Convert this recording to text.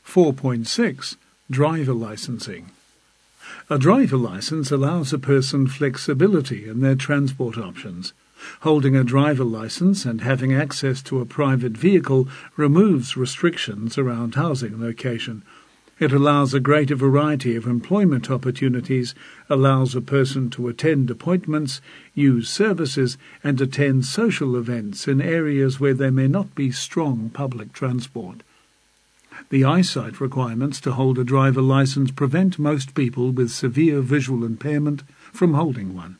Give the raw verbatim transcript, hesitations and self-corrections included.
four point six. Driver licensing. A driver license allows a person flexibility in their transport options. Holding a driver license and having access to a private vehicle removes restrictions around housing location. It allows a greater variety of employment opportunities, allows a person to attend appointments, use services, and attend social events in areas where there may not be strong public transport. The eyesight requirements to hold a driver license prevent most people with severe visual impairment from holding one.